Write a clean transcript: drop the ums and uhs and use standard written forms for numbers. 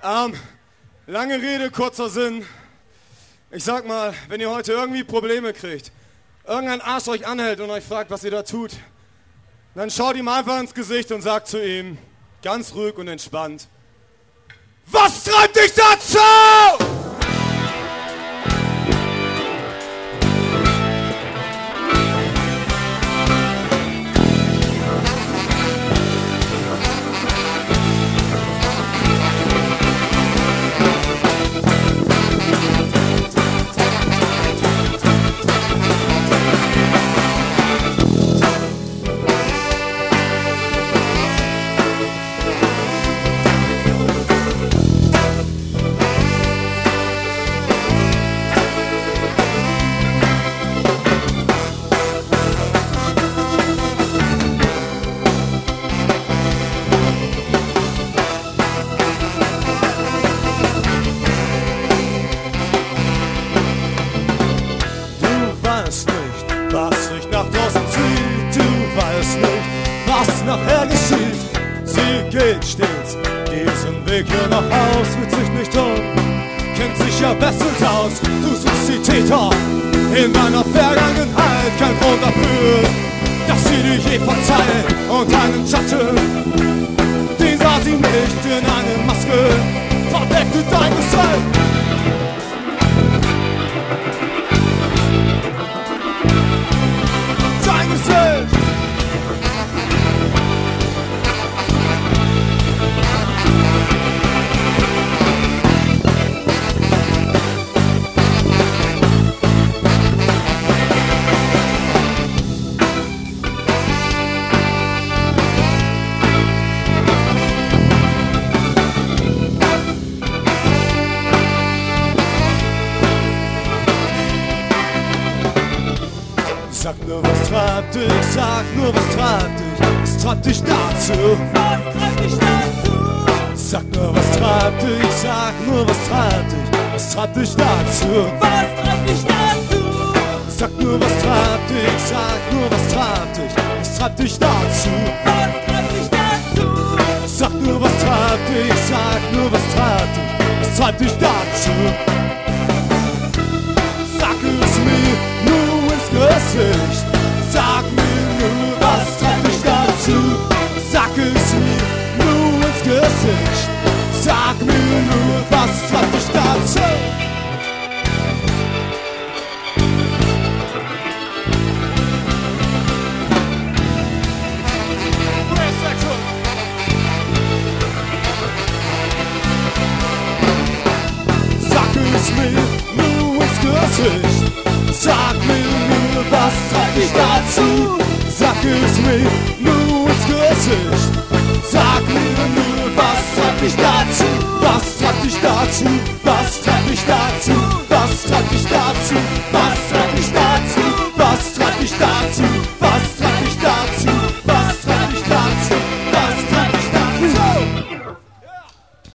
Lange Rede, kurzer Sinn. Ich sag mal, wenn ihr heute irgendwie Probleme kriegt, irgendein Arsch euch anhält und euch fragt, was ihr da tut, dann schaut ihm einfach ins Gesicht und sagt zu ihm, ganz ruhig und entspannt: Was treibt dich dazu? Was sich nach draußen zieht, du weißt nicht, was nachher geschieht. Sie geht stets diesen Weg hier nach Haus, fühlt sich nicht um, kennt sich ja bestens aus. Du suchst die Täter in deiner Vergangenheit, kein Grund dafür, dass sie dich je verzeihen. Und einen Schatten, den sah sie nicht, in eine Maske verdeckte dein Gesicht. Sag nur, was treibt dich, sag nur, was treibt dich, was treibt dich dazu? Was treibt dich dazu? Sag nur, was treibt dich, sag nur, was treibt dich, was treibt dich dazu? Was treibt dich dazu? Sag nur, was treibt dich, sag nur, was treibt dich, was treibt dich dazu? Was treibt dich dazu? Sag nur, was treibt dich, sag nur, was treibt dich, was treibt dich dazu? Sag es mir nur ins Gesicht, sag mir nur, was treibt dich dazu? Sag es mir nur ins Gesicht, sag mir nur, was treibt dich dazu? Sag es mir nur ins Gesicht, sag mir nur, was treibt dich dazu? Sag es mir nur ins Gesicht, sag mir nur, was treibt dich dazu? Was treibt dich dazu? Was treibt dich dazu?